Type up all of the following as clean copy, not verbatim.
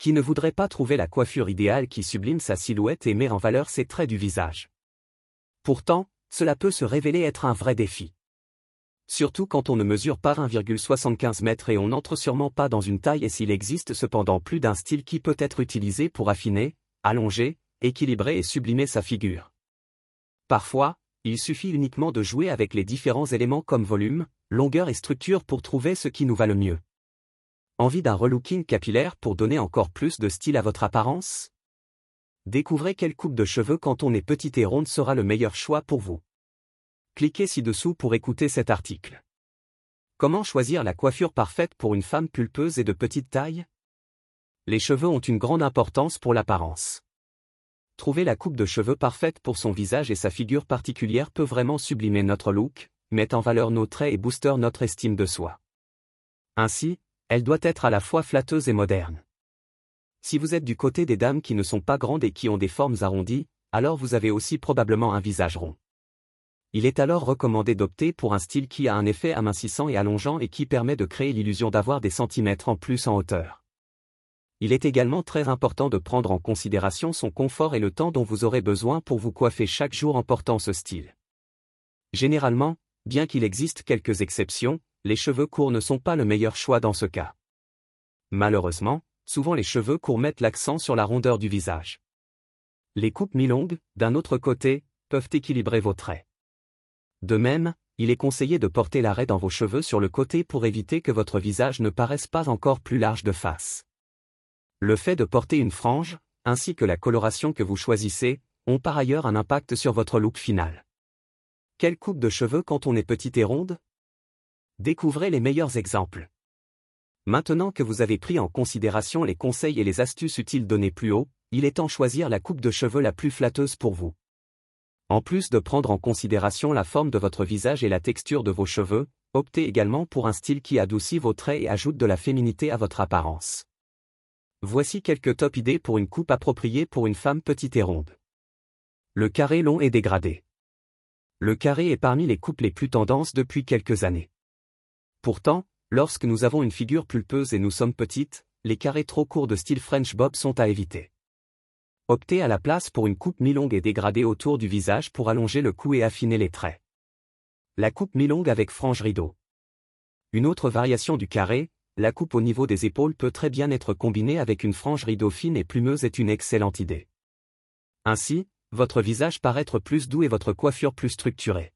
Qui ne voudrait pas trouver la coiffure idéale qui sublime sa silhouette et met en valeur ses traits du visage? Pourtant, cela peut se révéler être un vrai défi. Surtout quand on ne mesure pas 1,75 m et on n'entre sûrement pas dans une taille, et s'il existe cependant plus d'un style qui peut être utilisé pour affiner, allonger, équilibrer et sublimer sa figure. Parfois, il suffit uniquement de jouer avec les différents éléments comme volume, longueur et structure pour trouver ce qui nous va le mieux. Envie d'un relooking capillaire pour donner encore plus de style à votre apparence? Découvrez quelle coupe de cheveux quand on est petite et ronde sera le meilleur choix pour vous. Cliquez ci-dessous pour écouter cet article. Comment choisir la coiffure parfaite pour une femme pulpeuse et de petite taille? Les cheveux ont une grande importance pour l'apparence. Trouver la coupe de cheveux parfaite pour son visage et sa figure particulière peut vraiment sublimer notre look, mettre en valeur nos traits et booster notre estime de soi. Ainsi, elle doit être à la fois flatteuse et moderne. Si vous êtes du côté des dames qui ne sont pas grandes et qui ont des formes arrondies, alors vous avez aussi probablement un visage rond. Il est alors recommandé d'opter pour un style qui a un effet amincissant et allongeant et qui permet de créer l'illusion d'avoir des centimètres en plus en hauteur. Il est également très important de prendre en considération son confort et le temps dont vous aurez besoin pour vous coiffer chaque jour en portant ce style. Généralement, bien qu'il existe quelques exceptions, les cheveux courts ne sont pas le meilleur choix dans ce cas. Malheureusement, souvent les cheveux courts mettent l'accent sur la rondeur du visage. Les coupes mi-longues, d'un autre côté, peuvent équilibrer vos traits. De même, il est conseillé de porter l'arrêt dans vos cheveux sur le côté pour éviter que votre visage ne paraisse pas encore plus large de face. Le fait de porter une frange, ainsi que la coloration que vous choisissez, ont par ailleurs un impact sur votre look final. Quelle coupe de cheveux quand on est petite et ronde? Découvrez les meilleurs exemples. Maintenant que vous avez pris en considération les conseils et les astuces utiles donnés plus haut, il est temps de choisir la coupe de cheveux la plus flatteuse pour vous. En plus de prendre en considération la forme de votre visage et la texture de vos cheveux, optez également pour un style qui adoucit vos traits et ajoute de la féminité à votre apparence. Voici quelques top idées pour une coupe appropriée pour une femme petite et ronde. Le carré long et dégradé. Le carré est parmi les coupes les plus tendances depuis quelques années. Pourtant, lorsque nous avons une figure pulpeuse et nous sommes petites, les carrés trop courts de style French bob sont à éviter. Optez à la place pour une coupe mi-longue et dégradée autour du visage pour allonger le cou et affiner les traits. La coupe mi-longue avec frange rideau. Une autre variation du carré, la coupe au niveau des épaules peut très bien être combinée avec une frange rideau fine et plumeuse est une excellente idée. Ainsi, votre visage paraître plus doux et votre coiffure plus structurée.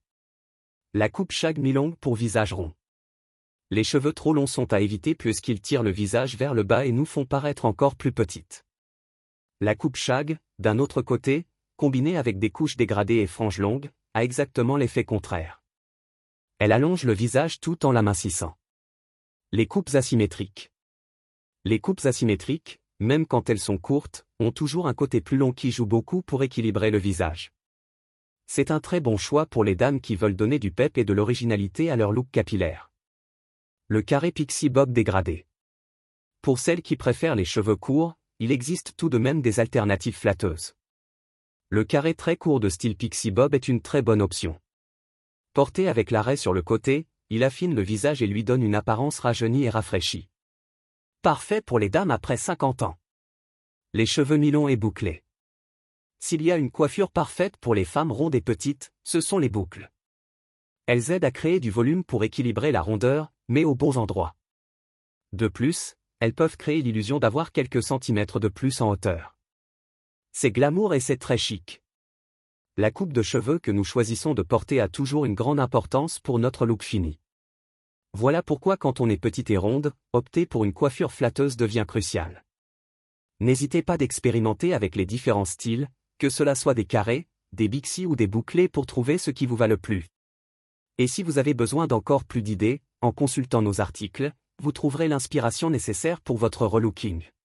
La coupe shag mi-longue pour visage rond. Les cheveux trop longs sont à éviter puisqu'ils tirent le visage vers le bas et nous font paraître encore plus petites. La coupe shag, d'un autre côté, combinée avec des couches dégradées et franges longues, a exactement l'effet contraire. Elle allonge le visage tout en l'amincissant. Les coupes asymétriques. Les coupes asymétriques, même quand elles sont courtes, ont toujours un côté plus long qui joue beaucoup pour équilibrer le visage. C'est un très bon choix pour les dames qui veulent donner du pep et de l'originalité à leur look capillaire. Le carré pixie bob dégradé. Pour celles qui préfèrent les cheveux courts, il existe tout de même des alternatives flatteuses. Le carré très court de style pixie bob est une très bonne option. Porté avec l'arrêt sur le côté, il affine le visage et lui donne une apparence rajeunie et rafraîchie. Parfait pour les dames après 50 ans. Les cheveux mi-longs et bouclés. S'il y a une coiffure parfaite pour les femmes rondes et petites, ce sont les boucles. Elles aident à créer du volume pour équilibrer la rondeur, mais aux bons endroits. De plus, elles peuvent créer l'illusion d'avoir quelques centimètres de plus en hauteur. C'est glamour et c'est très chic. La coupe de cheveux que nous choisissons de porter a toujours une grande importance pour notre look fini. Voilà pourquoi quand on est petite et ronde, opter pour une coiffure flatteuse devient crucial. N'hésitez pas d'expérimenter avec les différents styles, que cela soit des carrés, des bixies ou des bouclés pour trouver ce qui vous va le plus. Et si vous avez besoin d'encore plus d'idées, en consultant nos articles, vous trouverez l'inspiration nécessaire pour votre relooking.